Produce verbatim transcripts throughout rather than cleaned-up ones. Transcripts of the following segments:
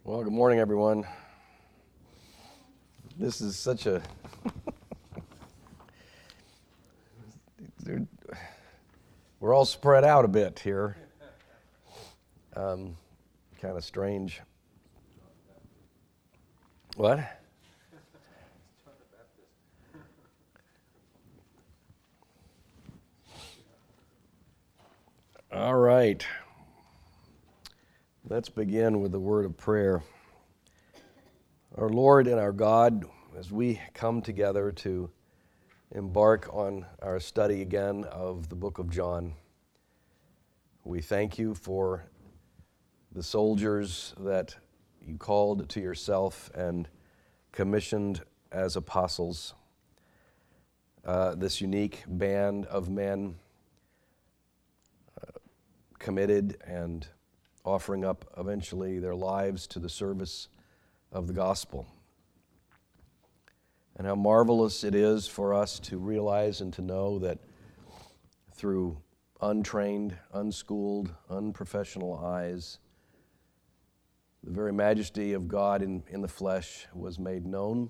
Well, good morning, everyone. This is such a... We're all spread out a bit here. Um, kind of strange. What? All right. Let's begin with the word of prayer. Our Lord and our God, as we come together to embark on our study again of the book of John, we thank you for the soldiers that you called to yourself and commissioned as apostles, uh, this unique band of men uh, committed and offering up eventually their lives to the service of the gospel. And how marvelous it is for us to realize and to know that through untrained, unschooled, unprofessional eyes, the very majesty of God in, in the flesh was made known,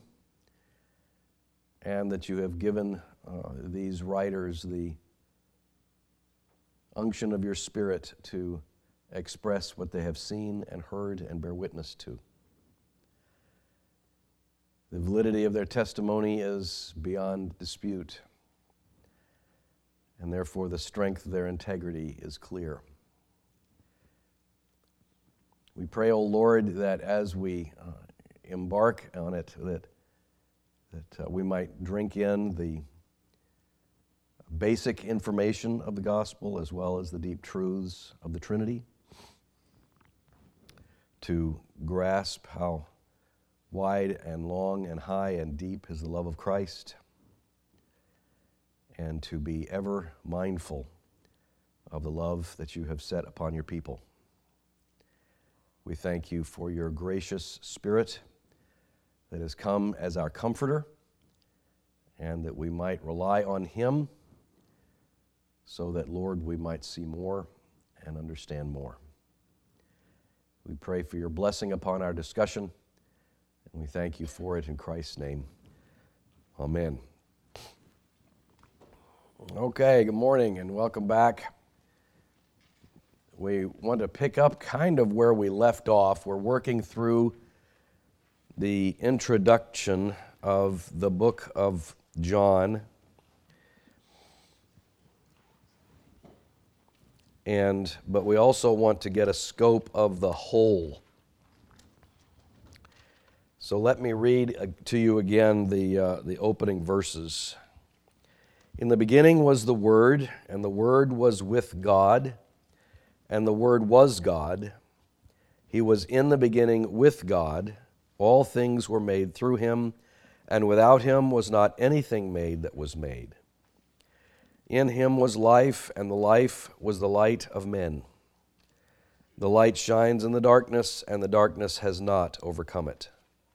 and that you have given uh, these writers the unction of your Spirit to express what they have seen and heard and bear witness to. The validity of their testimony is beyond dispute, and therefore the strength of their integrity is clear. We pray, O Lord, that as we uh, embark on it, that, that uh, we might drink in the basic information of the gospel as well as the deep truths of the Trinity, to grasp how wide and long and high and deep is the love of Christ, and to be ever mindful of the love that you have set upon your people. We thank you for your gracious Spirit that has come as our comforter, and that we might rely on him so that, Lord, we might see more and understand more. We pray for your blessing upon our discussion, and we thank you for it in Christ's name. Amen. Okay, good morning and welcome back. We want to pick up kind of where we left off. We're working through the introduction of the book of John. And but we also want to get a scope of the whole. So let me read to you again the uh, the opening verses. In the beginning was the Word, and the Word was with God, and the Word was God. He was in the beginning with God. All things were made through him, and without him was not anything made that was made. In him was life, and the life was the light of men. The light shines in the darkness, and the darkness has not overcome it.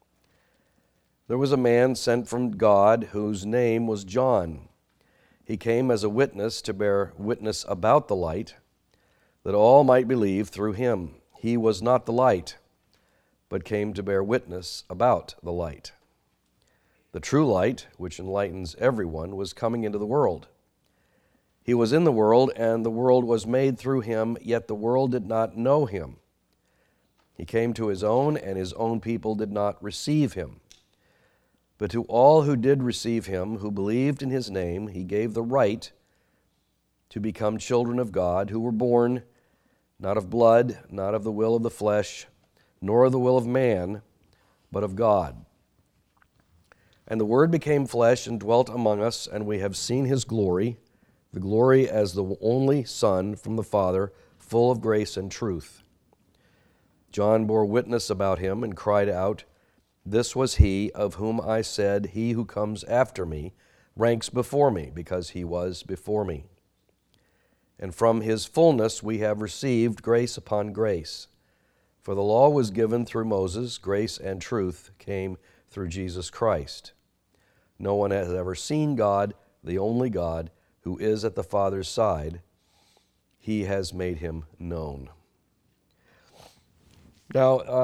There was a man sent from God whose name was John. He came as a witness to bear witness about the light, that all might believe through him. He was not the light, but came to bear witness about the light. The true light, which enlightens everyone, was coming into the world. He was in the world, and the world was made through him, yet the world did not know him. He came to his own, and his own people did not receive him. But to all who did receive him, who believed in his name, he gave the right to become children of God, who were born not of blood, not of the will of the flesh, nor of the will of man, but of God. And the Word became flesh and dwelt among us, and we have seen his glory, the glory as the only Son from the Father, full of grace and truth. John bore witness about him and cried out, "This was he of whom I said, he who comes after me ranks before me, because he was before me." And from his fullness we have received grace upon grace. For the law was given through Moses, grace and truth came through Jesus Christ. No one has ever seen God, the only God, who is at the Father's side. He has made him known. Now, uh,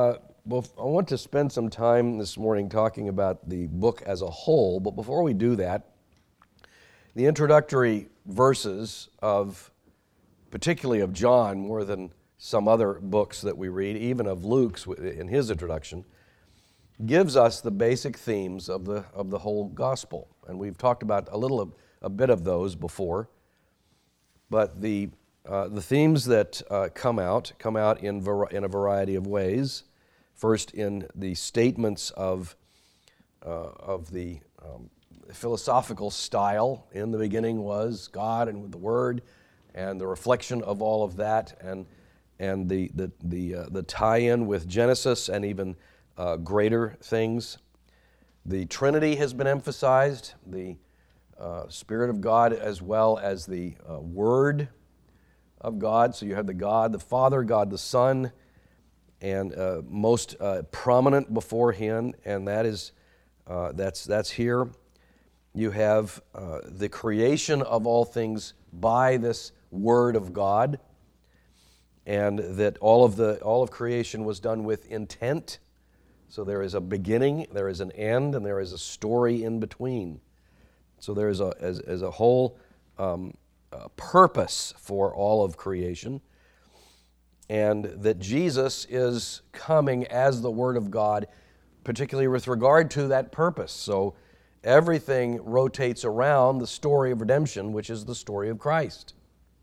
well, I want to spend some time this morning talking about the book as a whole, but before we do that, the introductory verses of, particularly of John, more than some other books that we read, even of Luke's in his introduction, gives us the basic themes of the of the whole gospel. And we've talked about a little of, a bit of those before, but the uh, the themes that uh, come out come out in var- in a variety of ways. First, in the statements of uh, of the um, philosophical style. In the beginning was God, and with the Word, and the reflection of all of that, and and the the the, uh, the tie-in with Genesis and even uh, greater things. The Trinity has been emphasized, the uh, Spirit of God as well as the uh, Word of God. So you have the God the Father, God the Son, and uh, most uh, prominent before Him, and that is uh, that's that's here. You have uh, the creation of all things by this Word of God, and that all of the all of creation was done with intent. So there is a beginning, there is an end, and there is a story in between. So there is a as, as a whole um, a purpose for all of creation, and that Jesus is coming as the Word of God, particularly with regard to that purpose. So everything rotates around the story of redemption, which is the story of Christ.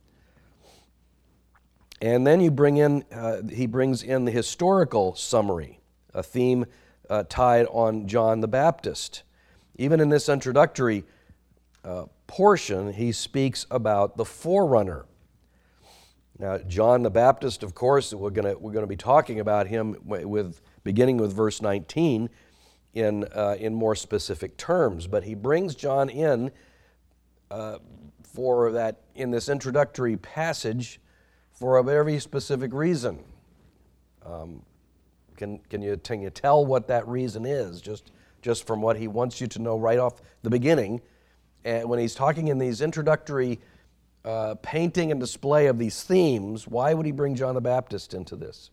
And then you bring in, uh, he brings in the historical summary, a theme uh, tied on John the Baptist. Even in this introductory uh, portion, he speaks about the forerunner. Now, John the Baptist, of course, we're going to we're going to be talking about him with beginning with verse nineteen in uh, in more specific terms. But he brings John in uh, for that in this introductory passage for a very specific reason. Um, can can you can you tell what that reason is? Just just from what he wants you to know right off the beginning, and when he's talking in these introductory Uh, painting and display of these themes, why would he bring John the Baptist into this?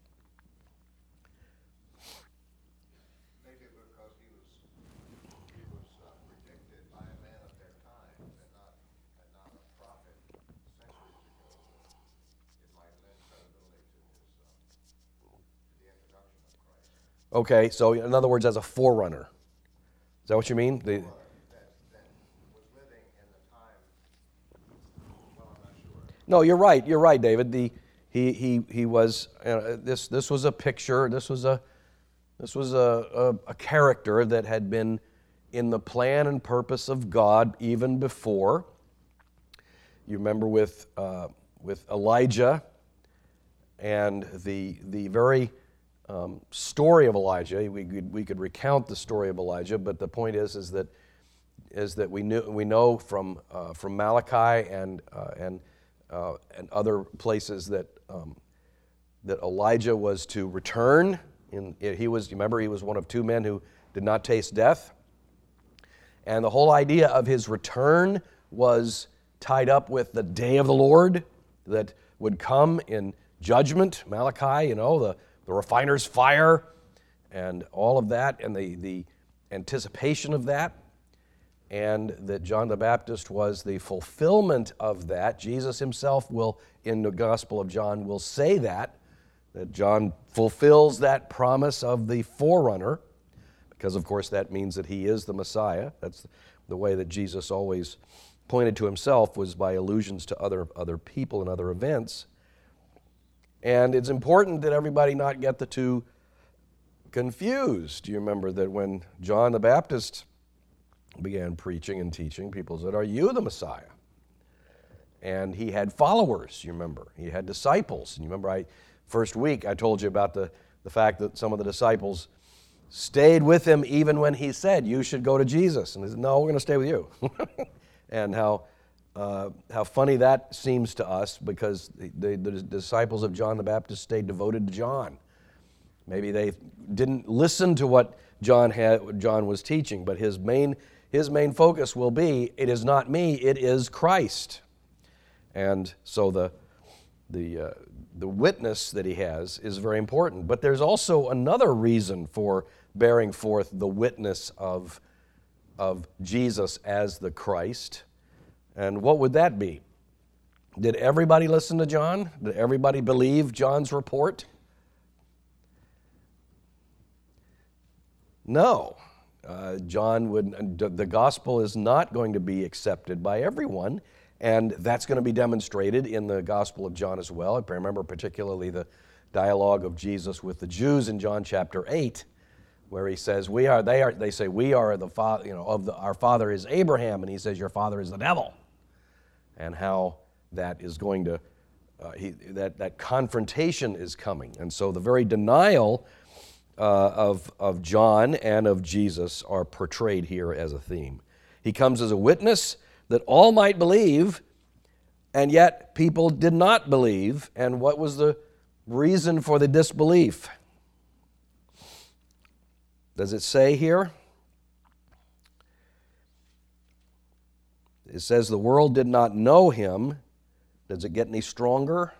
Maybe because he was he was uh, predicted by a man of their time and not and not a prophet centuries ago. It might lend credibility to his uh, to the introduction of Christ. Okay, so in other words, as a forerunner. Is that what you mean? The, No, you're right. You're right, David. The he he he was uh, this this was a picture. This was a this was a, a a character that had been in the plan and purpose of God even before. You remember with uh, with Elijah and the the very um, story of Elijah. We could we could recount the story of Elijah, but the point is is that is that we knew we know from uh, from Malachi and uh, and Uh, and other places that um, that Elijah was to return. In he was, you remember, he was one of two men who did not taste death, and the whole idea of his return was tied up with the day of the Lord that would come in judgment. Malachi, you know, the the refiner's fire, and all of that, and the the anticipation of that. And that John the Baptist was the fulfillment of that. Jesus himself will, in the Gospel of John, will say that, that John fulfills that promise of the forerunner, because of course that means that he is the Messiah. That's the way that Jesus always pointed to himself, was by allusions to other, other people and other events. And it's important that everybody not get the two confused. Do you remember that when John the Baptist began preaching and teaching, people said, "Are you the Messiah?" And he had followers, you remember. He had disciples. And you remember I first week I told you about the, the fact that some of the disciples stayed with him even when he said, "You should go to Jesus." And they said, "No, we're going to stay with you." And how uh, how funny that seems to us, because the, the, the disciples of John the Baptist stayed devoted to John. Maybe they didn't listen to what John had, what John was teaching, but his main His main focus will be, it is not me, it is Christ. And so the the, uh, the witness that he has is very important. But there's also another reason for bearing forth the witness of, of Jesus as the Christ. And what would that be? Did everybody listen to John? Did everybody believe John's report? No. Uh, John would, the gospel is not going to be accepted by everyone, and that's going to be demonstrated in the Gospel of John as well. I remember particularly the dialogue of Jesus with the Jews in John chapter eight, where he says, "We are." They are. They say, "We are the father. You know, of the, our father is Abraham," and he says, "Your father is the devil," and how that is going to uh, he, that that confrontation is coming, and so the very denial Uh, of, of John and of Jesus are portrayed here as a theme. He comes as a witness that all might believe, and yet people did not believe. And what was the reason for the disbelief? Does it say here? It says the world did not know him. Does it get any stronger?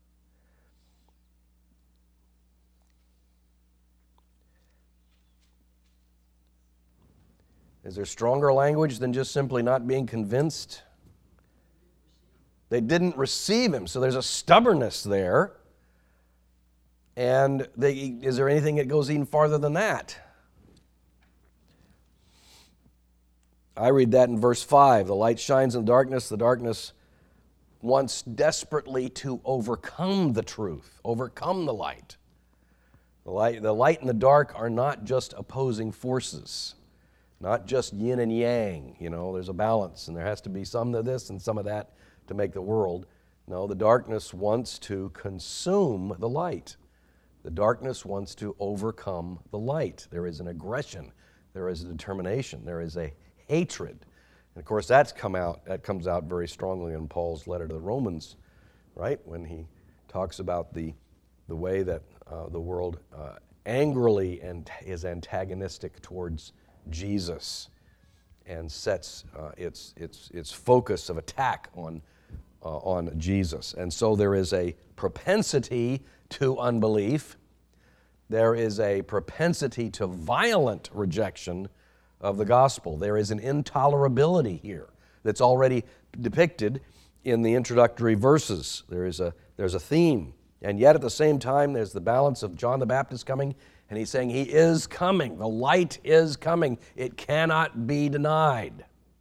Is there stronger language than just simply not being convinced? They didn't receive him, so there's a stubbornness there. And they, is there anything that goes even farther than that? I read that in verse five. The light shines in darkness. The darkness wants desperately to overcome the truth, overcome the light. The light, the light and the dark are not just opposing forces. Not just yin and yang, you know, there's a balance, and there has to be some of this and some of that to make the world. No, the darkness wants to consume the light. The darkness wants to overcome the light. There is an aggression, there is a determination, there is a hatred. And of course, that's come out, that comes out very strongly in Paul's letter to the Romans, right? When he talks about the, the way that uh, the world uh, angrily and is antagonistic towards Jesus and sets uh, its, its, its focus of attack on, uh, on Jesus. And so there is a propensity to unbelief. There is a propensity to violent rejection of the gospel. There is an intolerability here that's already depicted in the introductory verses. There is a, there's a theme. And yet at the same time, there's the balance of John the Baptist coming. And he's saying he is coming. The light is coming. It cannot be denied.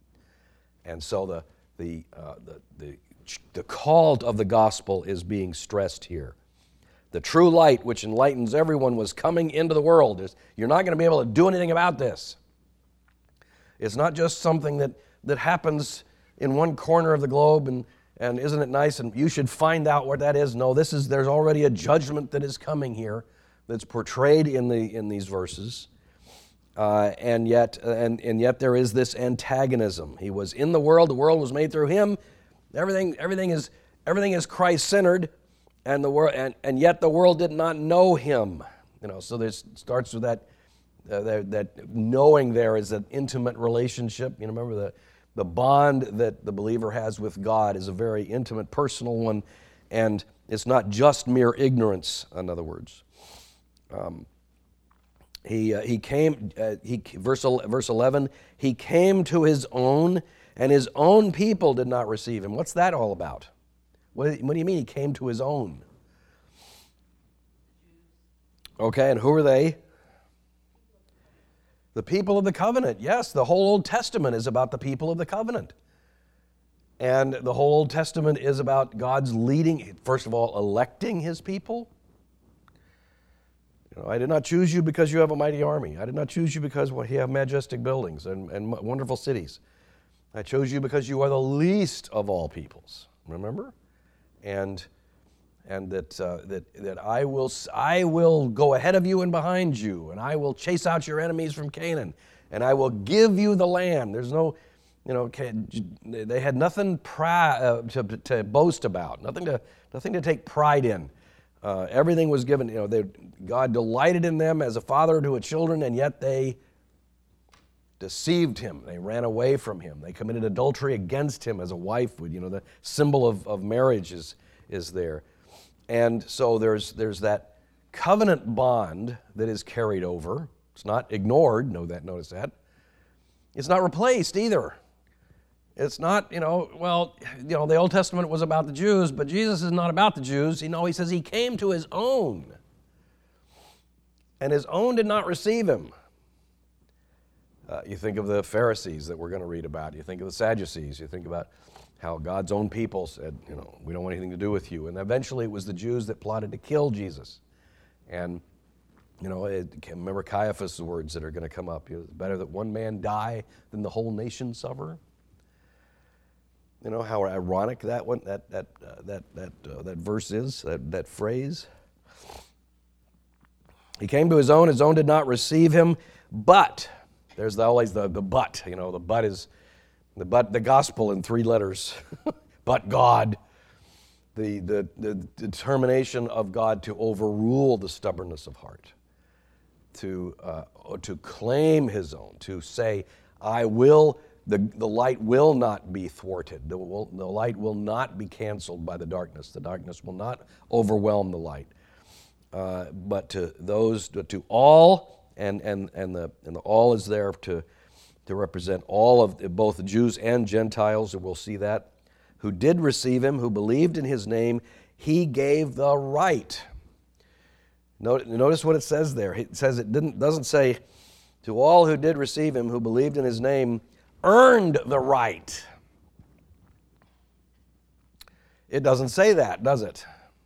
And so the, the, uh, the, the, the call of the gospel is being stressed here. The true light which enlightens everyone was coming into the world. You're not going to be able to do anything about this. It's not just something that, that happens in one corner of the globe and, and isn't it nice and you should find out what that is. No, this is there's already a judgment that is coming here that's portrayed in the in these verses, uh, and yet and, and yet there is this antagonism. He was in the world; the world was made through him. Everything everything is everything is Christ-centered, and the world and, and yet the world did not know him. You know, so this starts with that uh, that, that knowing. There is an intimate relationship. You know, remember the the bond that the believer has with God is a very intimate, personal one, and it's not just mere ignorance. In other words. Um, he uh, he came uh, he verse verse eleven. He came to his own, and his own people did not receive him. What's that all about? What, what do you mean he came to his own? Okay, and who are they? The people of the covenant. Yes, the whole Old Testament is about the people of the covenant, and the whole Old Testament is about God's leading. First of all, electing His people. You know, I did not choose you because you have a mighty army. I did not choose you because well, you have majestic buildings and, and wonderful cities. I chose you because you are the least of all peoples. Remember, and and that uh, that that I will I will go ahead of you and behind you, and I will chase out your enemies from Canaan, and I will give you the land. There's no, you know, they had nothing pri- uh, to to boast about, nothing to nothing to take pride in. Uh, everything was given, you know, they, God delighted in them as a father to his children, and yet they deceived him. They ran away from him. They committed adultery against him as a wife would. You know, the symbol of, of marriage is, is there. And so there's there's that covenant bond that is carried over. It's not ignored, know that, notice that. It's not replaced either. It's not, you know, well, you know, the Old Testament was about the Jews, but Jesus is not about the Jews. You know, he says he came to his own, and his own did not receive him. Uh, you think of the Pharisees that we're going to read about. You think of the Sadducees. You think about how God's own people said, you know, we don't want anything to do with you. And eventually it was the Jews that plotted to kill Jesus. And, you know, it, remember Caiaphas' words that are going to come up. It's better that one man die than the whole nation suffer. You know how ironic that one, that that uh, that that uh, that verse is, that, that phrase. He came to his own, his own did not receive him, but there's always the the but. You know, the but is the but the gospel in three letters. But God, the, the the determination of God to overrule the stubbornness of heart, to uh, to claim his own, to say, I will. The, the light will not be thwarted. The, will, the light will not be canceled by the darkness. The darkness will not overwhelm the light. Uh, but to those, to, to all, and and and the and the all is there to to represent all of both the Jews and Gentiles, and we'll see that, who did receive him, who believed in his name, he gave the right. Notice what it says there. It says it didn't doesn't say to all who did receive him, who believed in his name, earned the right. It doesn't say that, does it?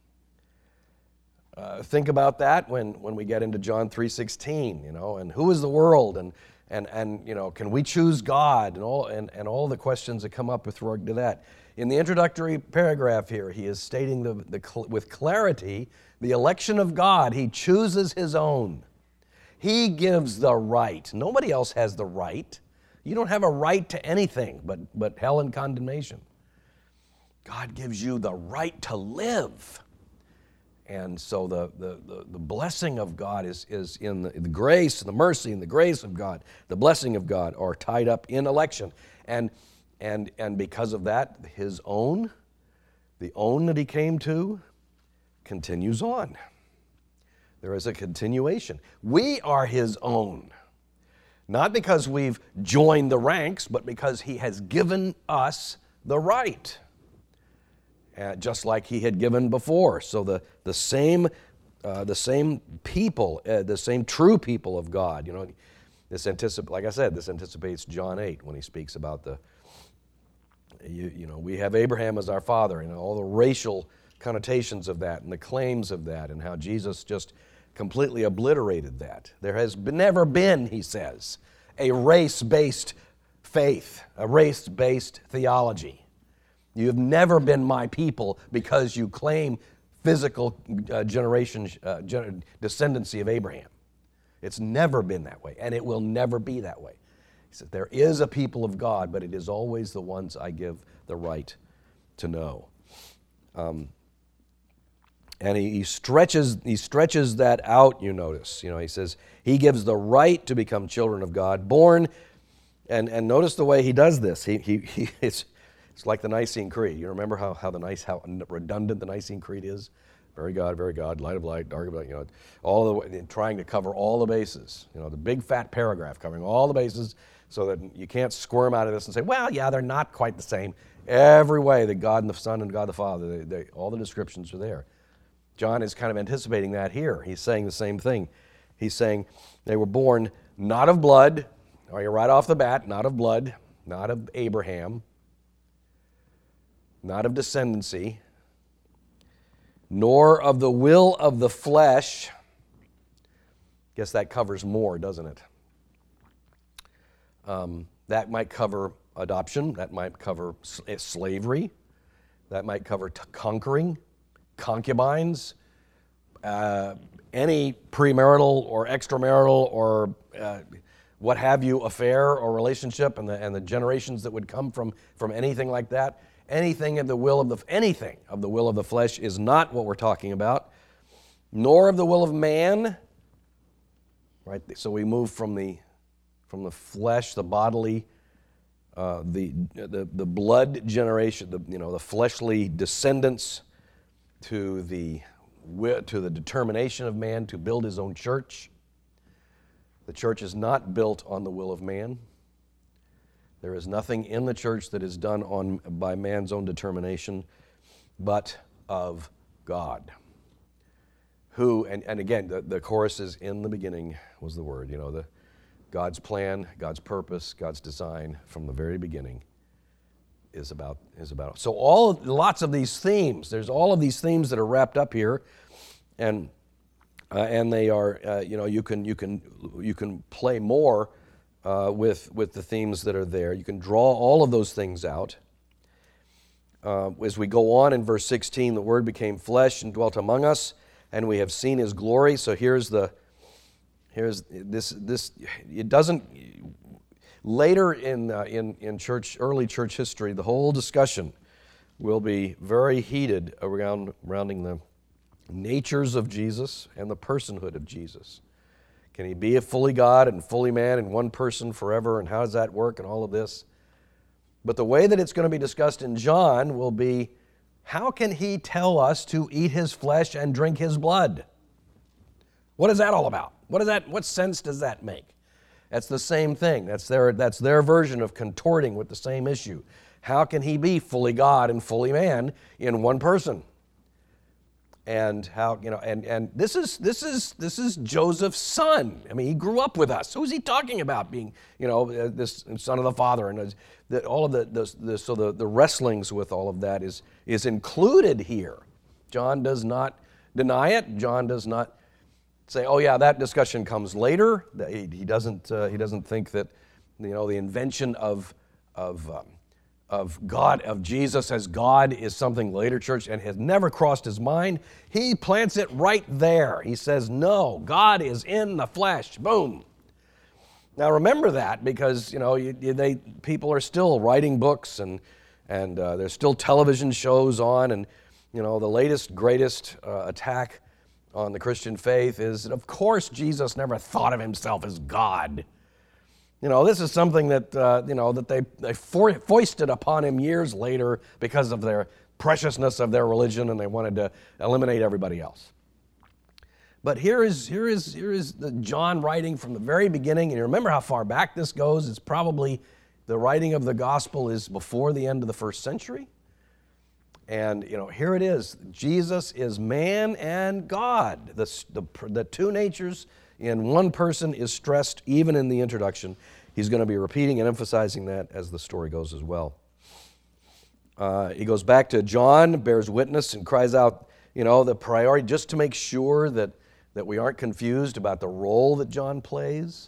Uh, think about that when, when we get into John three sixteen, you know, and who is the world, and and and you know, can we choose God, and all and, and all the questions that come up with regard to that. In the introductory paragraph here, he is stating the, the with clarity the election of God. He chooses his own. He gives the right. Nobody else has the right. You don't have a right to anything but, but hell and condemnation. God gives you the right to live. And so the, the, the, the blessing of God is, is in the, the grace, the mercy and the grace of God. The blessing of God are tied up in election. And, and, and because of that, his own, the own that he came to, continues on. There is a continuation. We are his own. Not because we've joined the ranks, but because he has given us the right, uh, just like he had given before. So the the same uh, the same people, uh, the same true people of God. You know, this anticip- like I said, this anticipates John eight when he speaks about the. You, you know, we have Abraham as our father, and all the racial connotations of that, and the claims of that, and how Jesus just completely obliterated that. There has been, never been, he says, a race-based faith, a race-based theology. You have never been my people because you claim physical uh, generation, uh, gen- descendancy of Abraham. It's never been that way, and it will never be that way. He said, there is a people of God, but it is always the ones I give the right to know. Um, And he, he stretches he stretches that out, you notice. You know, he says he gives the right to become children of God, born, and, and notice the way he does this. He he, he it's it's like the Nicene Creed. You remember how, how the nice how redundant the Nicene Creed is? Very God, very God, light of light, dark of light, you know, all the way, trying to cover all the bases. You know, the big fat paragraph covering all the bases so that you can't squirm out of this and say, well, yeah, they're not quite the same. Every way that God and the Son and God the Father, they, they, all the descriptions are there. John is kind of anticipating that here. He's saying the same thing. He's saying they were born not of blood, or you're right off the bat, not of blood, not of Abraham, not of descendancy, nor of the will of the flesh. Guess that covers more, doesn't it? Um, that might cover adoption. That might cover slavery. That might cover t- conquering. Concubines, uh, any premarital or extramarital or uh, what have you affair or relationship, and the and the generations that would come from from anything like that, anything of the will of the anything of the will of the flesh is not what we're talking about, nor of the will of man. Right. So we move from the from the flesh, the bodily, uh, the the the blood generation, the you know the fleshly descendants, to the wi- to the determination of man to build his own church. The church is not built on the will of man. There is nothing in the church that is done on by man's own determination, but of God. Who, and, and again, the, the chorus is, in the beginning was the Word. You know, the God's plan, God's purpose, God's design from the very beginning is about, is about. So all, lots of these themes, there's all of these themes that are wrapped up here, and Uh, and they are, uh, you know, you can you can you can play more uh, with with the themes that are there. You can draw all of those things out. Uh, as we go on in verse sixteen, the Word became flesh and dwelt among us, and we have seen His glory. So here's the here's this this. It doesn't. Later in uh, in in church early church history, the whole discussion will be very heated around surrounding the natures of Jesus and the personhood of Jesus. Can he be a fully God and fully man in one person forever, and how does that work and all of this? But the way that it's going to be discussed in John will be, how can he tell us to eat his flesh and drink his blood? What is that all about? What is that? What sense does that make? That's the same thing. That's their, that's their version of contorting with the same issue. How can he be fully God and fully man in one person? And how, you know, and, and this is this is this is Joseph's son. I mean, he grew up with us. Who's he talking about being, you know, this son of the Father, and the, all of the, the, the so the, the wrestlings with all of that is is included here. John does not deny it. John does not say, oh yeah, that discussion comes later. He, he doesn't uh, he doesn't think that, you know, the invention of of um, of God, of Jesus as God is something later, church, and has never crossed his mind. He plants it right there. He says, no, God is in the flesh. Boom. Now remember that, because, you know, you, you, they people are still writing books, and and uh, there's still television shows on, and, you know, the latest, greatest uh, attack on the Christian faith is that, of course, Jesus never thought of himself as God. You know, this is something that, uh, you know, that they, they for, foisted upon him years later because of their preciousness of their religion, and they wanted to eliminate everybody else. But here is, here is, here is the John writing from the very beginning, and you remember how far back this goes. It's probably, the writing of the gospel is before the end of the first century. And, you know, here it is. Jesus is man and God. The, the, the two natures in one person is stressed even in the introduction. He's going to be repeating and emphasizing that as the story goes as well. Uh, he goes back to John, bears witness, and cries out, you know, the priority, just to make sure that, that we aren't confused about the role that John plays.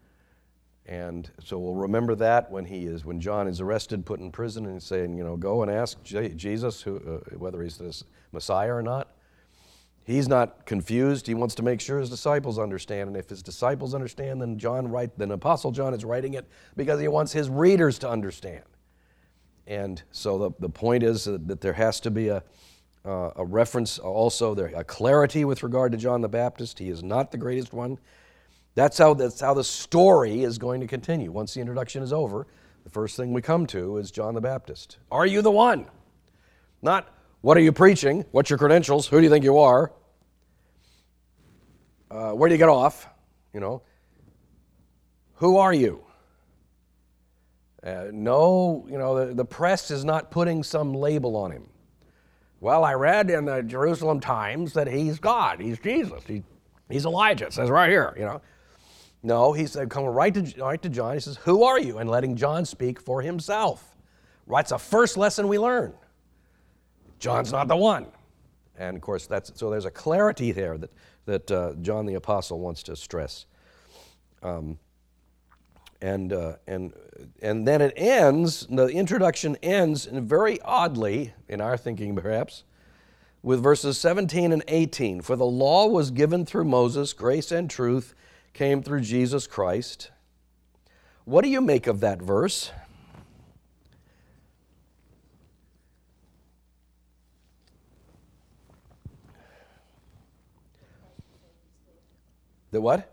And so we'll remember that when he is, when John is arrested, put in prison, and he's saying, you know, go and ask J- Jesus who, uh, whether he's the Messiah or not. He's not confused. He wants to make sure his disciples understand. And if his disciples understand, then John write, then Apostle John is writing it because he wants his readers to understand. And so the, the point is that, that there has to be a, uh, a reference also, there, a clarity with regard to John the Baptist. He is not the greatest one. That's how, that's how the story is going to continue. Once the introduction is over, the first thing we come to is John the Baptist. Are you the one? Not, what are you preaching? What's your credentials? Who do you think you are? Uh, where do you get off? You know, who are you? Uh, no, you know, the, the press is not putting some label on him. Well, I read in the Jerusalem Times that he's God, he's Jesus, he, he's Elijah. It says right here, you know. No, he's coming right to, right to John. He says, who are you? And letting John speak for himself. That's the first lesson we learn. John's not the one. And of course, that's so there's a clarity there that, that uh, John the Apostle wants to stress. Um, and, uh, and, and then it ends, the introduction ends in very oddly, in our thinking perhaps, with verses seventeen and eighteen. For the law was given through Moses, grace and truth came through Jesus Christ. What do you make of that verse? The what?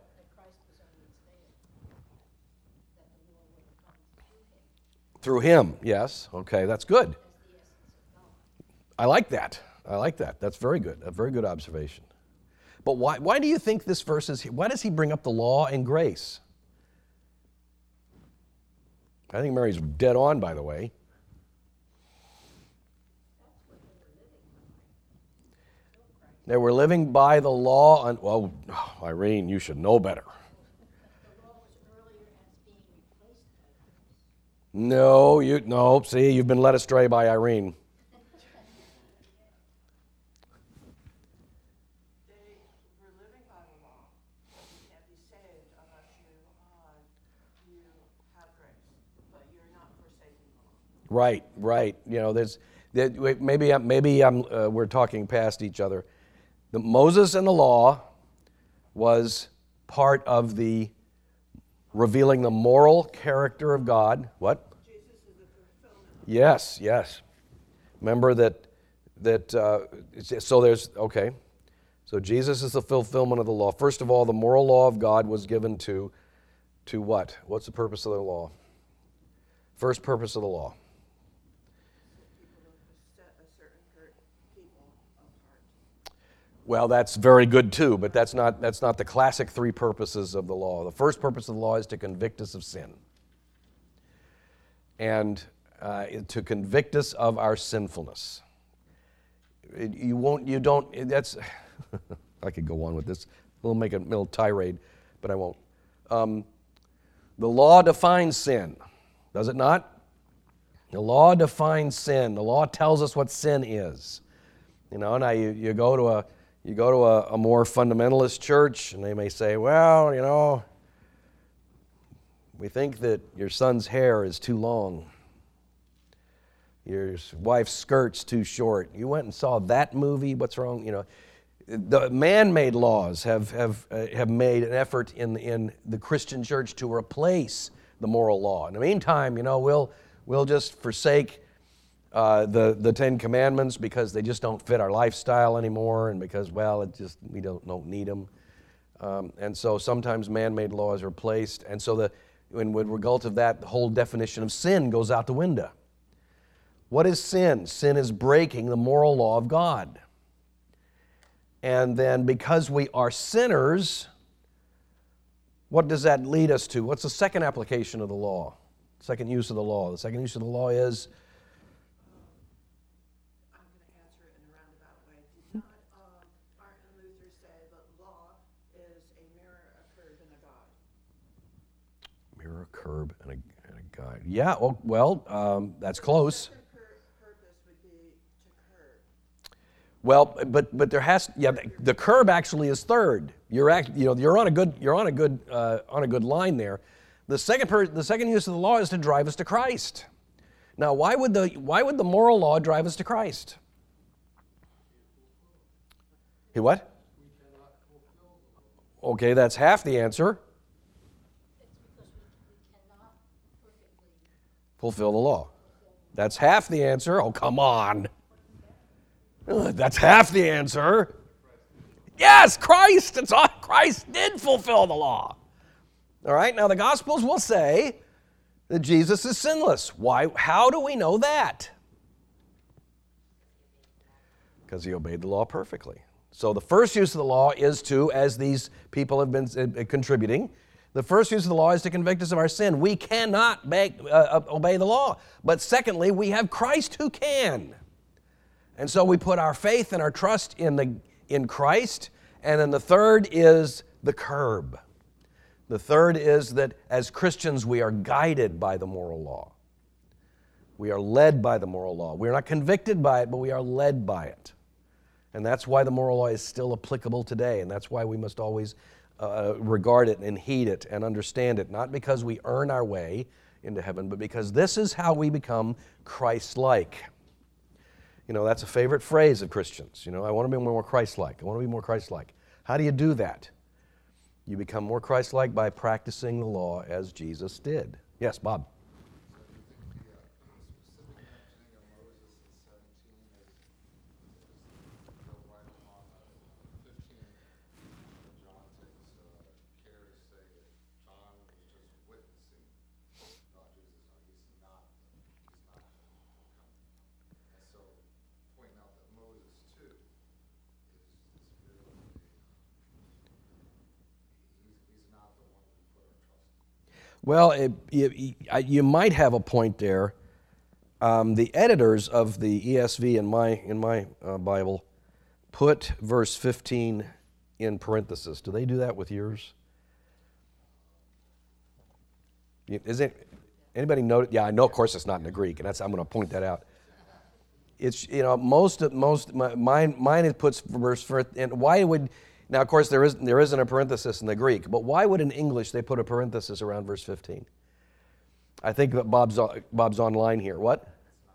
Through him, yes. Okay, that's good. I like that. I like that. That's very good. A very good observation. But why, why do you think this verse is here? Why does he bring up the law and grace? I think Mary's dead on, by the way. They were living by the law. And, well, Irene, you should know better. No, you no. See, you've been led astray by Irene. They were living by the law. You can't be saved unless you, uh, you have grace, but you're not forsaking the law. Right, right. You know, there's there, maybe I'm- maybe I'm uh, we're talking past each other. The Moses and the law was part of the revealing the moral character of God. What? Jesus is the fulfillment. Yes, yes. Remember that, that uh, so there's, okay. So Jesus is the fulfillment of the law. First of all, the moral law of God was given to, to what? What's the purpose of the law? First purpose of the law. People to set a certain per- people apart. Well, that's very good too, but that's not, that's not the classic three purposes of the law. The first purpose of the law is to convict us of sin. And uh, to convict us of our sinfulness. It, you won't, you don't, it, that's, I could go on with this. We'll make a little tirade, but I won't. Um, the law defines sin, does it not? The law defines sin. The law tells us what sin is. You know, now you, you go to a you go to a, a more fundamentalist church, and they may say, well, you know, we think that your son's hair is too long. Your wife's skirt's too short. You went and saw that movie. What's wrong? You know, the man-made laws have have uh, have made an effort in in the Christian church to replace the moral law. In the meantime, you know, we'll we'll just forsake uh, the the Ten Commandments because they just don't fit our lifestyle anymore, and because well, it just we don't don't need them. Um, and so sometimes man-made laws are replaced, and so the in with result of that, the whole definition of sin goes out the window. What is sin? Sin is breaking the moral law of God. And then because we are sinners, what does that lead us to? What's the second application of the law? Second use of the law. The second use of the law is? I'm going to answer it in a roundabout way. Did not um, Martin Luther say that law is a mirror, a curb, and a guide? Mirror, a curb, and a, and a guide. Yeah, well, well um, that's close. Well, but but there has yeah the curb actually is third. You're act, you know you're on a good you're on a good uh, on a good line there. The second per, the second use of the law is to drive us to Christ. Now, why would the why would the moral law drive us to Christ? Hey, what? Okay, that's half the answer. Fulfill the law. That's half the answer. Oh, come on. That's half the answer. Yes, Christ. It's all, Christ did fulfill the law. All right, now the Gospels will say that Jesus is sinless. Why? How do we know that? Because he obeyed the law perfectly. So the first use of the law is to, as these people have been uh, contributing, the first use of the law is to convict us of our sin. We cannot make, uh, obey the law. But secondly, we have Christ who can. And so we put our faith and our trust in the in Christ. And then the third is the curb. The third is that as Christians we are guided by the moral law. We are led by the moral law. We are not convicted by it, but we are led by it. And that's why the moral law is still applicable today. And that's why we must always uh, regard it and heed it and understand it. Not because we earn our way into heaven, but because this is how we become Christ-like. You know, that's a favorite phrase of Christians. You know, I want to be more Christ-like. I want to be more Christ-like. How do you do that? You become more Christ-like by practicing the law as Jesus did. Yes, Bob. Well, it, you, you might have a point there. Um, the editors of the E S V in my in my uh, Bible put verse fifteen in parentheses. Do they do that with yours? Is it anybody know? Yeah, I know. Of course, it's not in the Greek, and that's I'm going to point that out. It's you know most of most mine mine it puts verse first. And why would now? Of course, there isn't there isn't a parenthesis in the Greek, but why would in English they put a parenthesis around verse fifteen? I think that Bob's Bob's online here. What?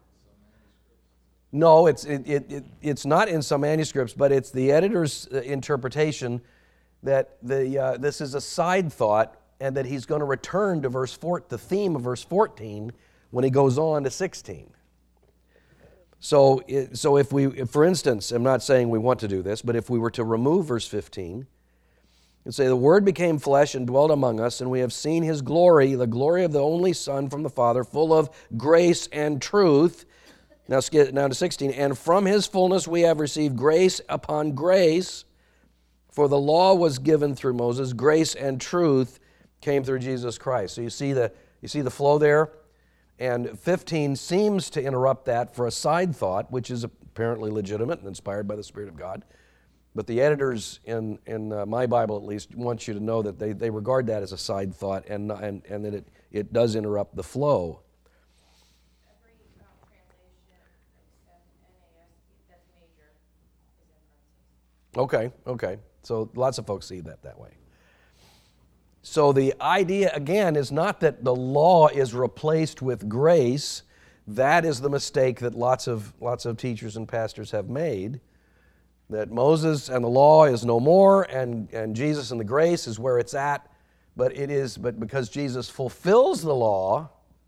No, it's it, it, it it's not in some manuscripts, but it's the editor's interpretation that the uh, this is a side thought, and that he's going to return to verse four, the theme of verse fourteen, when he goes on to sixteen. So, it, so if we, if, for instance, I'm not saying we want to do this, but if we were to remove verse fifteen and say, the Word became flesh and dwelt among us, and we have seen His glory, the glory of the only Son from the Father, full of grace and truth. Now, skip now to sixteen. And from His fullness we have received grace upon grace, for the law was given through Moses, grace and truth came through Jesus Christ. So you see the you see the flow there? And fifteen seems to interrupt that for a side thought, which is apparently legitimate and inspired by the Spirit of God. But the editors in, in uh, my Bible, at least, want you to know that they, they regard that as a side thought, and, and, and that it, it does interrupt the flow. Every um, translation except N A S, that's major, is in parentheses. Okay, okay. So lots of folks see that that way. So the idea, again, is not that the law is replaced with grace. That is the mistake that lots of lots of teachers and pastors have made, that Moses and the law is no more, and, and Jesus and the grace is where it's at. But it is, but because Jesus fulfills the law,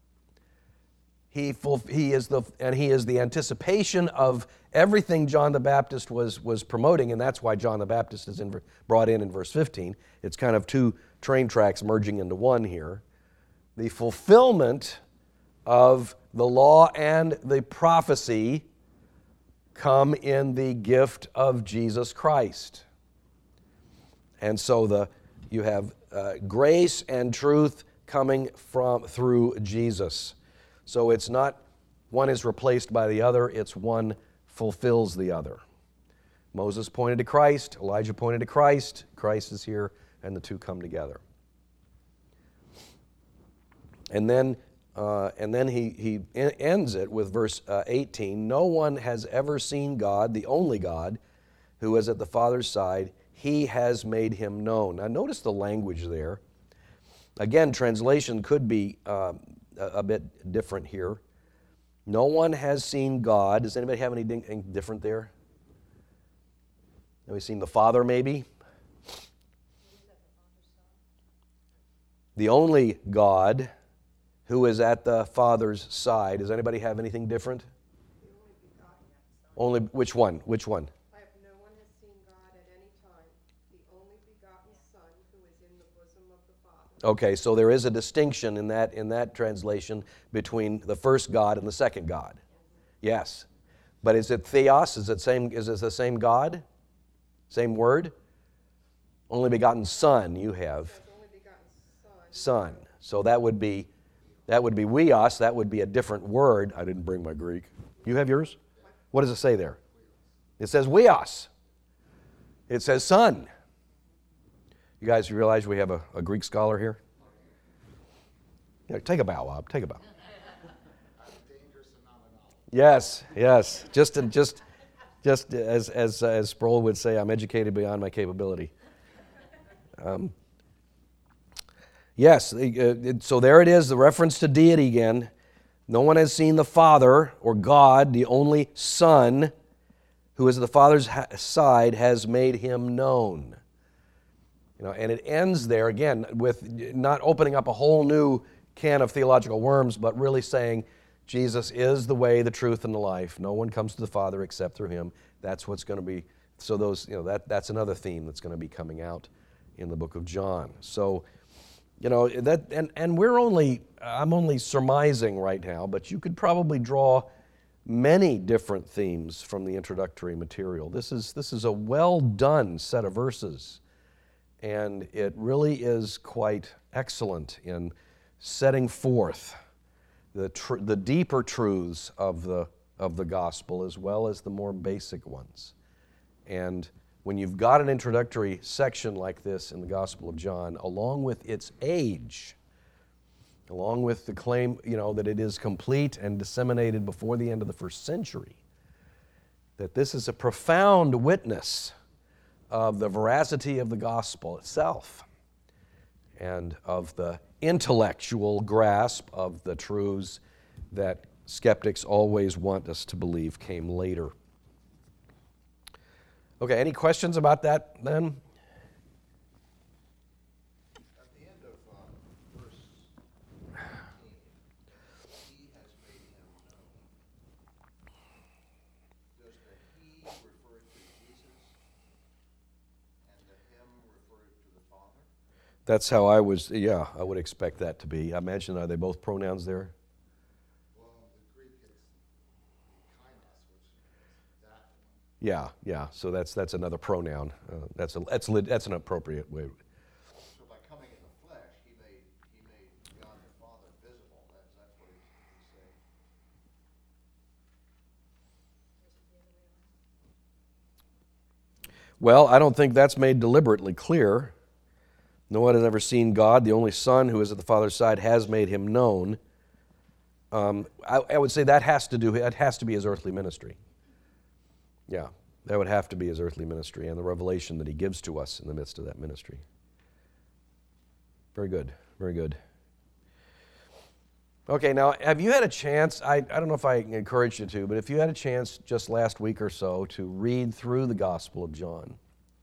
he full, he is the and he is the anticipation of everything John the Baptist was was promoting, and that's why John the Baptist is in, brought in in verse fifteen. It's kind of two train tracks merging into one here. The fulfillment of the law and the prophecy come in the gift of Jesus Christ. And so the you have uh, grace and truth coming from through Jesus. So it's not one is replaced by the other, it's one fulfills the other. Moses pointed to Christ, Elijah pointed to Christ, Christ is here, and the two come together. And then uh, and then he, he ends it with verse uh, eighteen. No one has ever seen God, the only God, who is at the Father's side. He has made Him known. Now notice the language there. Again, translation could be uh, a, a bit different here. No one has seen God. Does anybody have anything different there? Have we seen the Father maybe? The only God who is at the Father's side. Does anybody have anything different? The only begotten Son. Only, which one? Which one? I have no one has seen God at any time, the only begotten Son who is in the bosom of the Father. Okay, so there is a distinction in that in that translation between the first God and the second God. Yes. But is it theos? Is it same is it the same God? Same word? Only begotten Son you have. There's only begotten Son. Son. So that would be that would be weos, that would be a different word. I didn't bring my Greek. You have yours? What does it say there? It says weos. It says son. You guys realize we have a, a Greek scholar here? Yeah, take a bow, Bob. Take a bow. Yes, yes. Just just just as as as Sproul would say, I'm educated beyond my capability. Um, yes, uh, so there it is, the reference to deity again. No one has seen the Father, or God, the only Son, who is at the Father's side, has made Him known. You know, and it ends there again with not opening up a whole new can of theological worms, but really saying Jesus is the way, the truth, and the life. No one comes to the Father except through Him. That's what's going to be. So those, you know, that that's another theme that's going to be coming out in the book of John. So, you know, that and and we're only I'm only surmising right now, but you could probably draw many different themes from the introductory material. This is this is a well done set of verses, and it really is quite excellent in setting forth the tr- the deeper truths of the of the gospel as well as the more basic ones. And when you've got an introductory section like this in the Gospel of John, along with its age, along with the claim, you know, that it is complete and disseminated before the end of the first century, that this is a profound witness of the veracity of the gospel itself and of the intellectual grasp of the truths that skeptics always want us to believe came later. Okay, any questions about that then? At the end of uh, verse fifteen, he has made him known. Does the he refer to Jesus and the him refer to the Father? That's how I was, yeah, I would expect that to be. I imagine, are they both pronouns there? Well, the Greek is kainos, which is that one. Yeah, yeah. So that's that's another pronoun. Uh, that's a that's lit- that's an appropriate way. So by coming in the flesh, he made he made God the Father visible. That's that's what he's, he's saying. Well, I don't think that's made deliberately clear. No one has ever seen God. The only Son who is at the Father's side has made him known. Um, I, I would say that has to do. That has to be his earthly ministry. Yeah, that would have to be his earthly ministry and the revelation that he gives to us in the midst of that ministry. Very good. Very good. Okay, now, have you had a chance, I, I don't know if I encouraged you to, but if you had a chance just last week or so to read through the Gospel of John,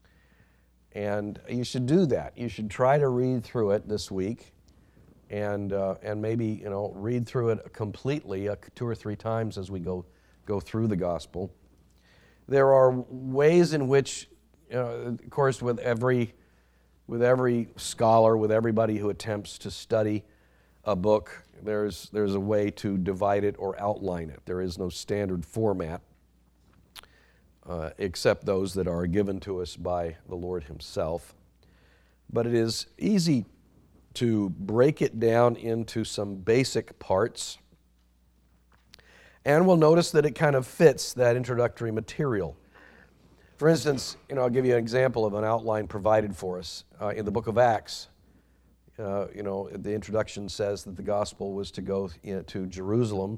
and you should do that. You should try to read through it this week and uh, and maybe, you know, read through it completely uh, two or three times as we go, go through the Gospel. There are ways in which, you know, of course, with every with every scholar, with everybody who attempts to study a book, there's there's a way to divide it or outline it. There is no standard format, uh, except those that are given to us by the Lord himself. But it is easy to break it down into some basic parts, and we'll notice that it kind of fits that introductory material. For instance, you know, I'll give you an example of an outline provided for us uh, in the book of Acts. Uh, you know, the introduction says that the gospel was to go in, to Jerusalem,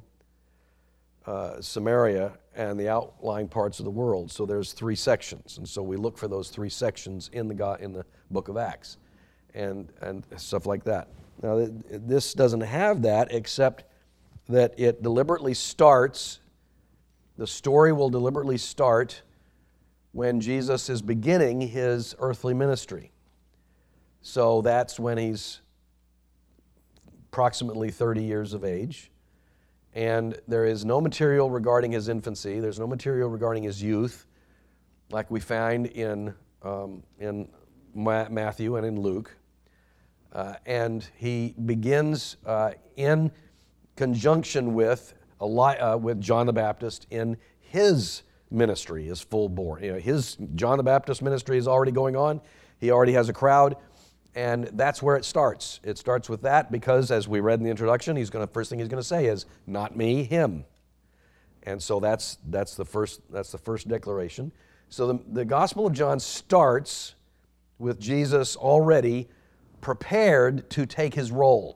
uh, Samaria, and the outlying parts of the world. So there's three sections, and so we look for those three sections in the go- in the book of Acts, and and stuff like that. Now, th- this doesn't have that, except that it deliberately starts. The story will deliberately start when Jesus is beginning his earthly ministry. So that's when he's approximately thirty years of age. And there is no material regarding his infancy. There's no material regarding his youth, like we find in, um, in Ma- Matthew and in Luke. Uh, and he begins uh, in conjunction with, Eli- uh, with John the Baptist in his ministry, his full bore. You know, his John the Baptist ministry is already going on. He already has a crowd. And that's where it starts. It starts with that because, as we read in the introduction, he's going to first thing he's going to say is, "Not me, him." And so that's that's the first that's the first declaration. So the, the Gospel of John starts with Jesus already prepared to take his role,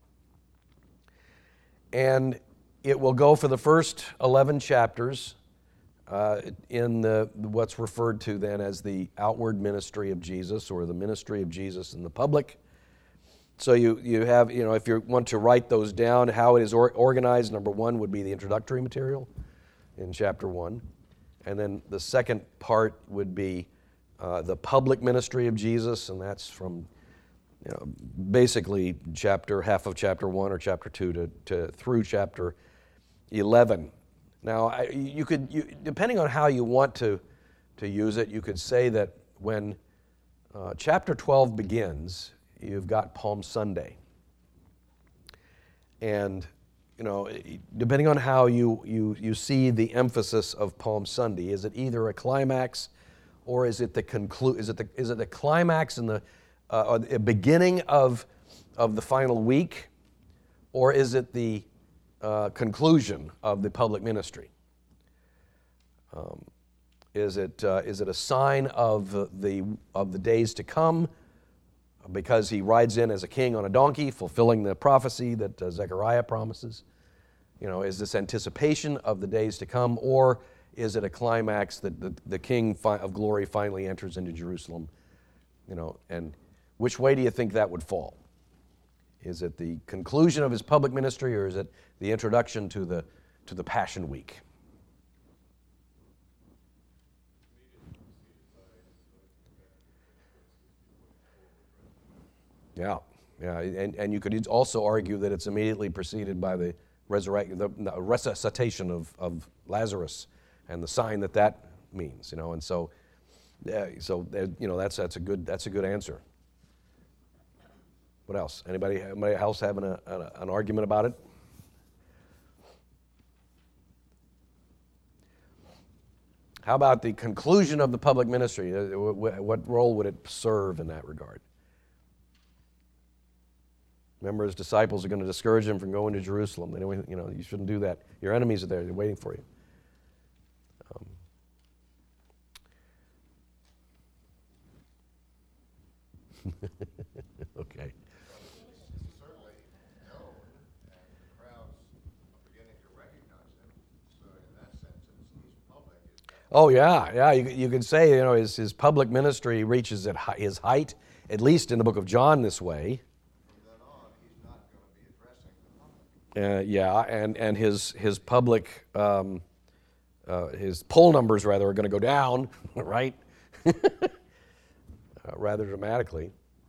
and it will go for the first eleven chapters uh, in the what's referred to then as the outward ministry of Jesus, or the ministry of Jesus in the public. So you you have, you know, if you want to write those down, how it is or, organized, number one would be the introductory material in chapter one. And then the second part would be uh, the public ministry of Jesus, and that's from, you know, basically chapter, half of chapter one or chapter two to, to through chapter eleven. Now, I, you could, you, depending on how you want to, to use it, you could say that when uh, chapter twelve begins, you've got Palm Sunday. And, you know, depending on how you, you, you see the emphasis of Palm Sunday, is it either a climax or is it the conclu- is it the, is it the climax and the uh, or the beginning of, of the final week, or is it the uh, conclusion of the public ministry? Um, is it uh, is it a sign of the of the days to come, because he rides in as a king on a donkey, fulfilling the prophecy that uh, Zechariah promises? You know, is this anticipation of the days to come, or is it a climax that the, the King fi- of glory finally enters into Jerusalem? You know, and which way do you think that would fall? Is it the conclusion of his public ministry, or is it the introduction to the to the Passion Week? Yeah, yeah, and, and you could also argue that it's immediately preceded by the resurrection, the, the resuscitation of, of Lazarus, and the sign that that means, you know, and so, yeah, so you know that's that's a good that's a good answer. What else? Anybody, anybody else having a, a, an argument about it? How about the conclusion of the public ministry? What role would it serve in that regard? Remember, his disciples are going to discourage him from going to Jerusalem. They don't, you know, you shouldn't do that. Your enemies are there; they're waiting for you. Um, okay. He's certainly known, and the crowds are beginning to recognize him. So in that sense, it's, he's public. It's Oh yeah, yeah. You, you could say, you know, his his public ministry reaches at hi- his height, at least in the book of John, this way. from then on, he's not going to be addressing the public. Uh, yeah, and and his his public um, uh, his poll numbers rather are going to go down, right? uh, rather dramatically.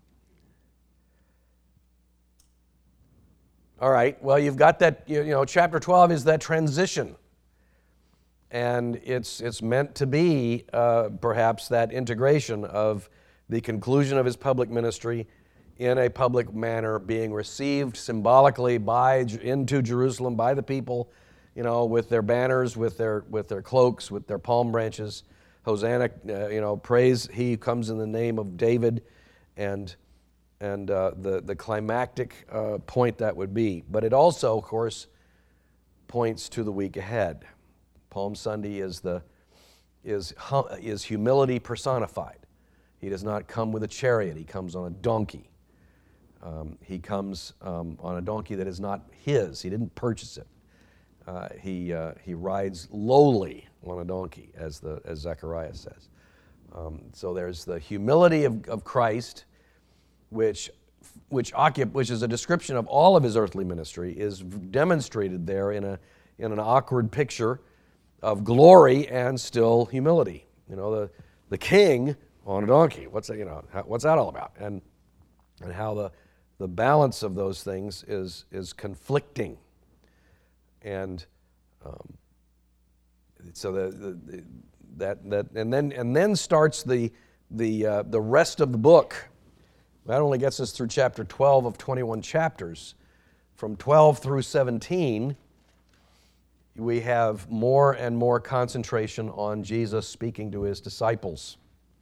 All right. Well, you've got that. You, you know, chapter twelve is that transition, and it's it's meant to be uh, perhaps that integration of the conclusion of his public ministry in a public manner, being received symbolically by into Jerusalem by the people, you know, with their banners, with their with their cloaks, with their palm branches. Hosanna, uh, you know, praise he who comes in the name of David, and and uh, the the climactic uh, point that would be. But it also, of course, points to the week ahead. Palm Sunday is the is is humility personified. He does not come with a chariot; he comes on a donkey. Um, he comes um, on a donkey that is not his. He didn't purchase it. Uh, he uh, he rides lowly on a donkey, as the as Zechariah says. Um, so there's the humility of, of Christ, which which occup- which is a description of all of his earthly ministry, is demonstrated there in a in an awkward picture of glory and still humility. You know, the the king on a donkey. What's that? You know, how, what's that all about? And and how the the balance of those things is is conflicting. And um, so the, the, the that that and then and then starts the the uh, the rest of the book. That only gets us through chapter twelve of twenty-one chapters. From twelve through seventeen, we have more and more concentration on Jesus speaking to his disciples,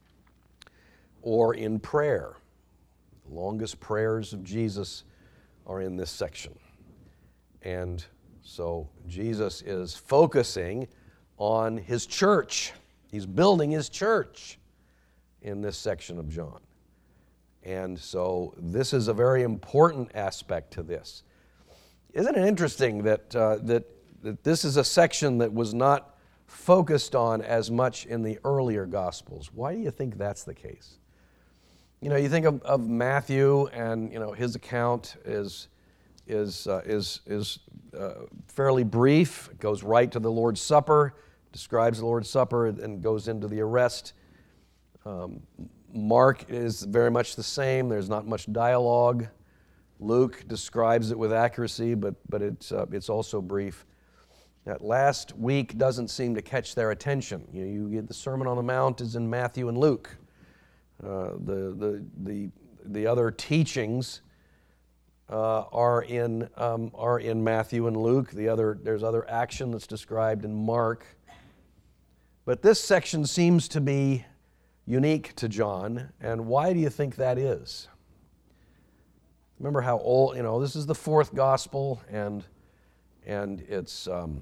or in prayer. The longest prayers of Jesus are in this section. And so Jesus is focusing on his church. He's building his church in this section of John. And so this is a very important aspect to this. Isn't it interesting that, uh, that, that this is a section that was not focused on as much in the earlier Gospels? Why do you think that's the case? You know, you think of, of Matthew, and, you know, his account is is uh, is is uh, fairly brief. It goes right to the Lord's Supper, describes the Lord's Supper, and goes into the arrest. Um, Mark is very much the same. There's not much dialogue. Luke describes it with accuracy, but but it's uh, it's also brief. That last week doesn't seem to catch their attention. You, you get the Sermon on the Mount is in Matthew and Luke. Uh, the the the the other teachings uh, are in um, are in Matthew and Luke. The other there's other action that's described in Mark. But this section seems to be unique to John, and why do you think that is? Remember how old, you know, this is the fourth gospel, and and it's um,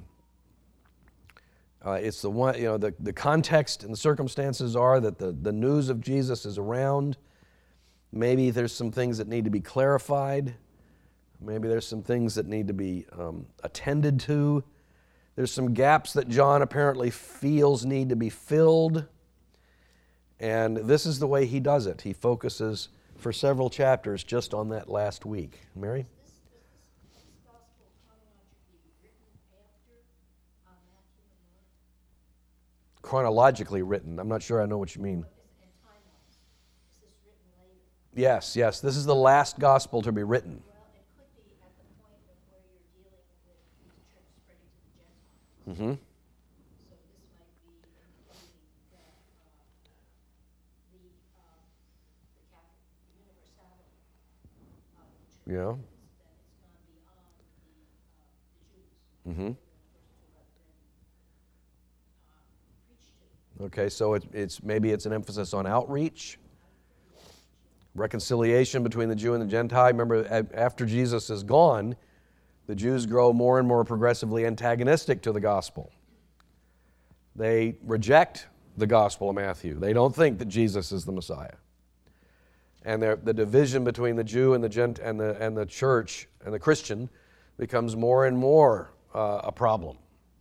uh, it's the one, you know, the, the context and the circumstances are that the, the news of Jesus is around. Maybe there's some things that need to be clarified. Maybe there's some things that need to be um, attended to. There's some gaps that John apparently feels need to be filled. And this is the way he does it. He focuses for several chapters just on that last week. Mary? This, was this, this gospel chronologically written after uh, Matthew and Mark? Chronologically written. I'm not sure I know what you mean. Is, and time-wise, is this written later? Yes, yes. This is the last gospel to be written. Well, it could be at the point of where you're dealing with the church spreading to the Gentiles. Mm-hmm. So this might be indicating that uh, the uh, the Catholic universality of the church, Yeah. is that it's gone beyond the uh, the Jews. Mm-hmm. They're the first to have been uh, preached to. Okay, so it, it's maybe it's an emphasis on outreach, reconciliation between the Jew and the Gentile. Remember, a- after Jesus is gone, the Jews grow more and more progressively antagonistic to the gospel. They reject the gospel of Matthew. They don't think that Jesus is the Messiah. And the division between the Jew and the Gent and the and the church and the Christian becomes more and more uh, a problem.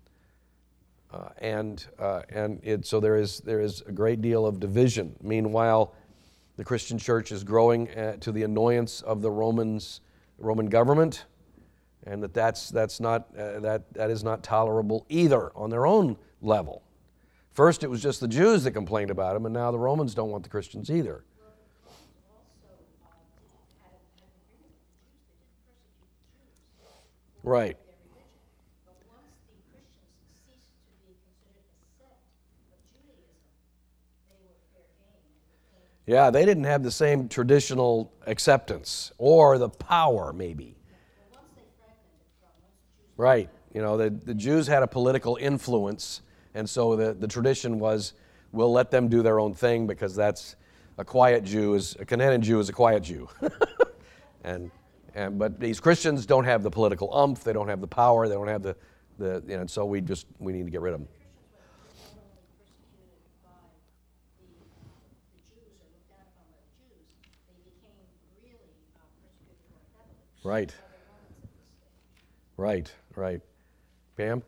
Uh, and uh, and it, so there is there is a great deal of division. Meanwhile, the Christian church is growing uh, to the annoyance of the Romans, Roman government, and that that's that's not uh, that that is not tolerable either on their own level. First, it was just the Jews that complained about him, and now the Romans don't want the Christians either. Well, the Romans also uh, didn't have, have an agreement with the Jews. They didn't persecute the Jews for Right. their religion. But once the Christians ceased to be considered a sect of Judaism, they were fair game and became. Yeah, they didn't have the same traditional acceptance or the power, maybe. Well, once they fragmented from, once the Jews. Right. You know, the, the Jews had a political influence, and so the, the tradition was, we'll let them do their own thing because that's a quiet Jew, is a Canaan Jew is a quiet Jew. and and but these Christians don't have the political umph, they don't have the power, they don't have the, the you know, so we just, we need to get rid of them. Christians were not only persecuted by the, uh, the Jews or looked down upon by the Jews, they became really uh, persecuted more heavily Right. by the Romans at this stage. Right, right. Pam?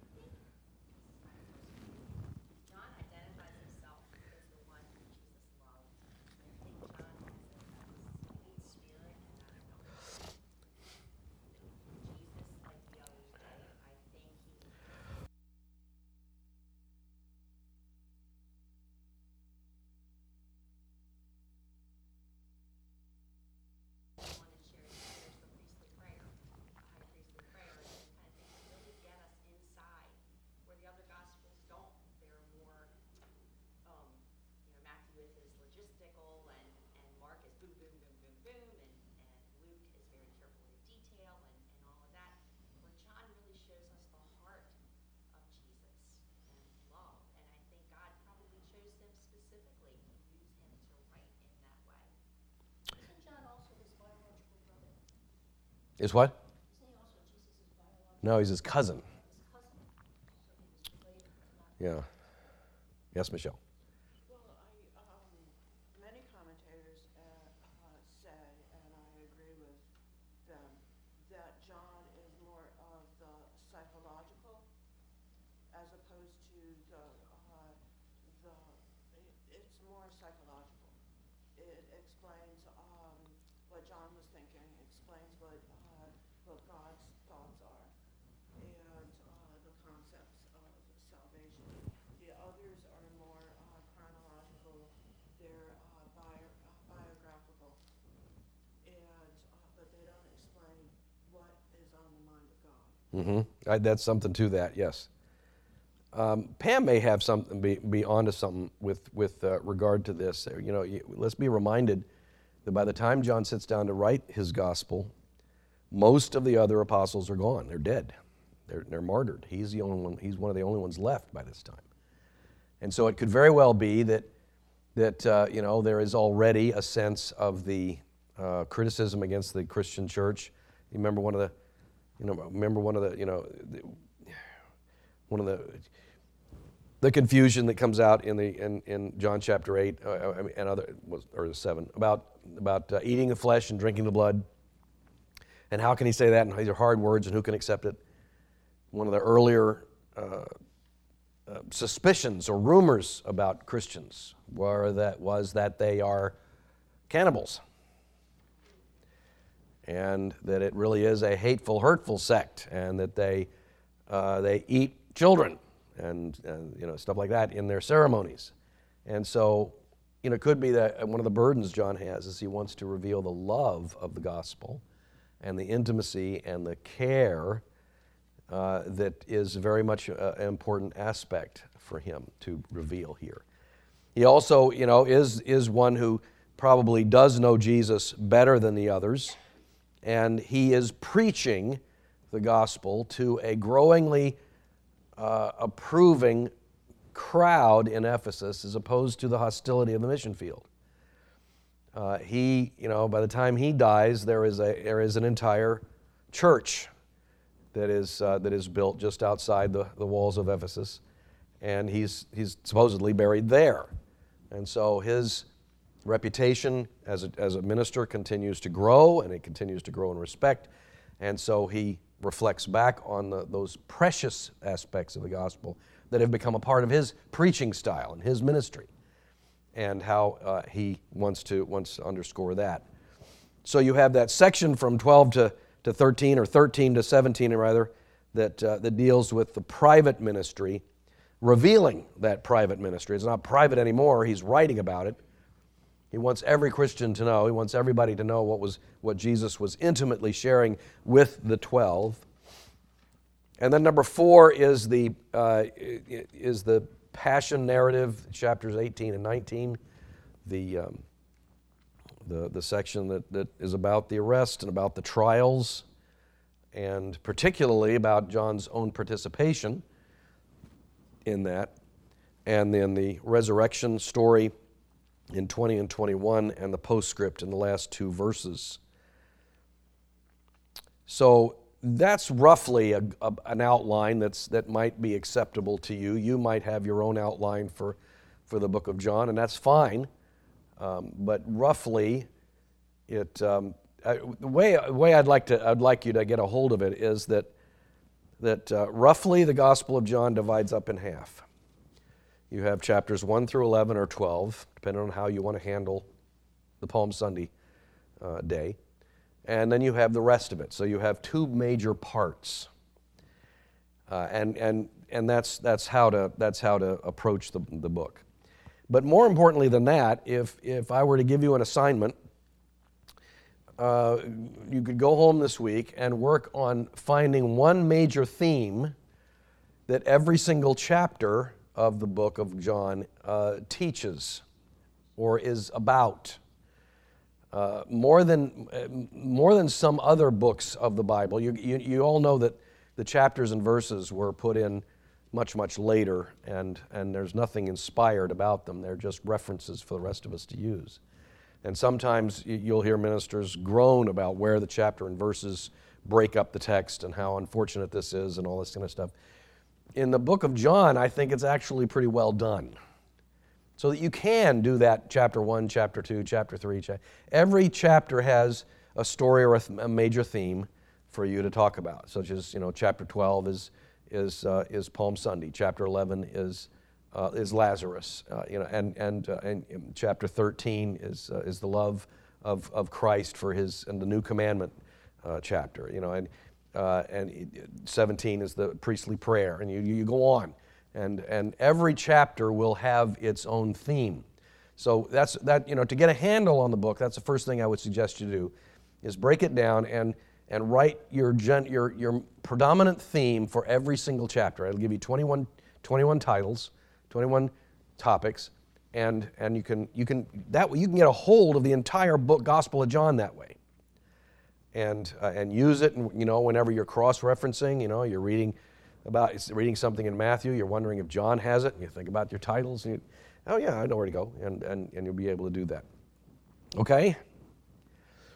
John identifies himself as the one who Jesus loved. I think John has a, a sweet spirit, and I don't know. Jesus, like the others did, I think he one that shares, shares the priestly prayer, the high priestly prayer, and those kind of things really get us inside, where the other gospels don't. They're more, um, you know, Matthew is his logistical, and, and Mark is boom, boom, boom, boom, boom, and, and Luke is very careful with detail and, and all of that. Where John really shows us the heart of Jesus and love, and I think God probably chose him specifically to use him to write in that way. Isn't John also his biological brother? Is what? Isn't he also Jesus' biological No, he's his cousin. his cousin? So he was related, but not. Yeah. Yes, Michelle? Well, I, um, many commentators uh, uh, say, and I agree with them, that John is more of the psychological as opposed to the, uh, the, it- it's more psychological. It explains um, what John was thinking, explains what, uh, what God's thoughts are, and uh, the concepts of salvation. The others are more uh, chronological, they're uh, bio, uh, biographical, and, uh, but they don't explain what is on the mind of God. Mm-hmm. That's something to that, yes. Um, Pam may have something, be, be onto something with, with uh, regard to this. You know, you, let's be reminded that by the time John sits down to write his gospel, most of the other apostles are gone. They're dead. They're, they're martyred. He's the only one, he's one of the only ones left by this time. And so it could very well be that, that uh, you know, there is already a sense of the, uh, criticism against the Christian church. You remember one of the, you know, remember one of the, you know, the, one of the, the confusion that comes out in the in, in John chapter eight uh, I mean, and other was or seven about about uh, eating the flesh and drinking the blood, and how can he say that? And these are hard words, and who can accept it? One of the earlier uh, uh, suspicions or rumors about Christians were that was that they are cannibals, and that it really is a hateful, hurtful sect, and that they uh, they eat children and, and you know stuff like that in their ceremonies. And so, you know, it could be that one of the burdens John has is he wants to reveal the love of the gospel and the intimacy and the care uh, that is very much a, an important aspect for him to reveal here. He also, you know, is is one who probably does know Jesus better than the others, and he is preaching the gospel to a growingly uh, approving crowd in Ephesus as opposed to the hostility of the mission field. Uh, he, you know, by the time he dies, there is a there is an entire church that is uh, that is built just outside the, the walls of Ephesus, and he's he's supposedly buried there, and so his reputation as a, as a minister continues to grow, and it continues to grow in respect, and so he reflects back on the, those precious aspects of the gospel that have become a part of his preaching style and his ministry, and how uh, he wants to wants to underscore that. So you have that section from twelve to, to thirteen, or thirteen to seventeen, rather, that uh, that deals with the private ministry, revealing that private ministry. It's not private anymore. He's writing about it. He wants every Christian to know. He wants everybody to know what was what Jesus was intimately sharing with the twelve. And then number four is the uh, is the passion narrative, chapters eighteen and nineteen, the um, the the section that, that is about the arrest and about the trials, and particularly about John's own participation in that, and then the resurrection story in twenty and twenty-one, and the postscript in the last two verses. So that's roughly a, a, an outline that's that might be acceptable to you. You might have your own outline for, for the book of John, and that's fine. Um, but roughly, it um, I, the way the way I'd like to I'd like you to get a hold of it is that that uh, roughly the Gospel of John divides up in half. You have chapters one through eleven or twelve, depending on how you want to handle the Palm Sunday uh, day. And then you have the rest of it. So you have two major parts. Uh, and and and that's that's how to that's how to approach the, the book. But more importantly than that, if if I were to give you an assignment, uh, you could go home this week and work on finding one major theme that every single chapter of the book of John uh, teaches or is about. Uh, more than uh, more than some other books of the Bible. You, you you all know that the chapters and verses were put in much, much later, and, and there's nothing inspired about them. They're just references for the rest of us to use. And sometimes you'll hear ministers groan about where the chapter and verses break up the text and how unfortunate this is and all this kind of stuff. In the book of John, I think it's actually pretty well done. So that you can do that chapter one, chapter two, chapter three. Cha- Every chapter has a story or a, th- a major theme for you to talk about, such as, you know, chapter twelve is is uh, is Palm Sunday. Chapter eleven is uh, is Lazarus. Uh, you know, and and uh, and chapter thirteen is uh, is the love of of Christ for his and the new commandment uh, chapter. You know, and uh, and seventeen is the priestly prayer, and you you go on. And and every chapter will have its own theme. So that's that, you know, to get a handle on the book, that's the first thing I would suggest you do, is break it down and and write your gen, your your predominant theme for every single chapter. It'll give you twenty-one, twenty-one titles, twenty-one topics, and and you can you can that way you can get a hold of the entire book, Gospel of John, that way. And uh, and use it, you know, whenever you're cross-referencing, you know, you're reading about reading something in Matthew, you're wondering if John has it, and you think about your titles, and you, oh yeah, I know where to go, and, and, and you'll be able to do that. Okay?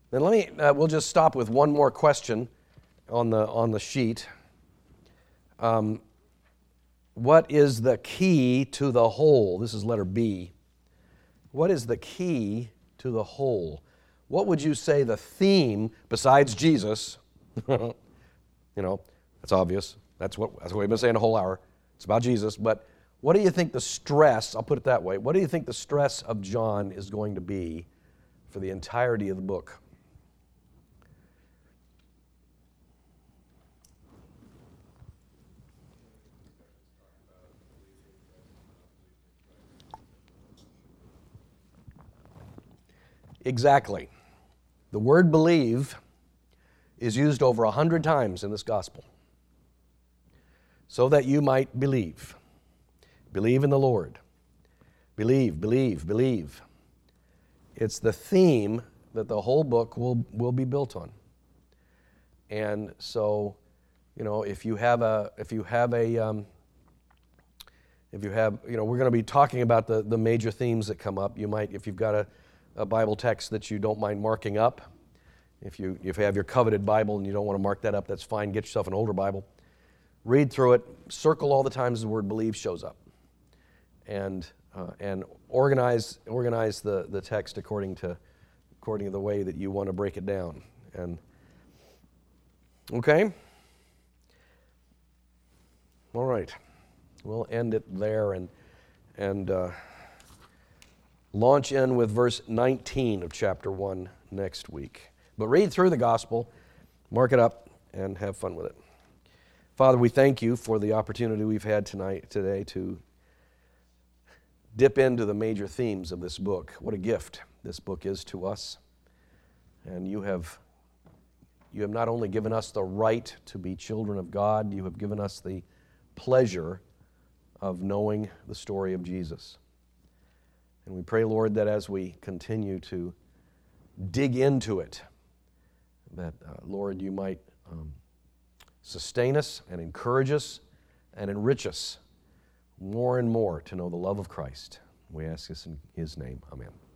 Then let me, uh, we'll just stop with one more question on the, on the sheet. Um, what is the key to the whole? This is letter B. What is the key to the whole? What would you say the theme, besides Jesus, you know, that's obvious. That's what, that's what we've been saying the whole hour. It's about Jesus. But what do you think the stress, I'll put it that way, what do you think the stress of John is going to be for the entirety of the book? Exactly. The word believe is used over a hundred times in this gospel. So that you might believe. Believe in the Lord. Believe, believe, believe. It's the theme that the whole book will, will be built on. And so, you know, if you have a, if you have a, um, if you have, you know, we're going to be talking about the, the major themes that come up. You might, if you've got a, a Bible text that you don't mind marking up, if you, if you have your coveted Bible and you don't want to mark that up, that's fine. Get yourself an older Bible. Read through it. Circle all the times the word believe shows up. And uh, and organize organize the, the text according to according to the way that you want to break it down. And okay? All right. We'll end it there and and uh, launch in with verse nineteen of chapter one next week. But read through the gospel, mark it up, and have fun with it. Father, we thank you for the opportunity we've had tonight, today, to dip into the major themes of this book. What a gift this book is to us. And you have, you have not only given us the right to be children of God, you have given us the pleasure of knowing the story of Jesus. And we pray, Lord, that as we continue to dig into it, that, uh, Lord, you might um, sustain us and encourage us and enrich us more and more to know the love of Christ. We ask this in His name. Amen.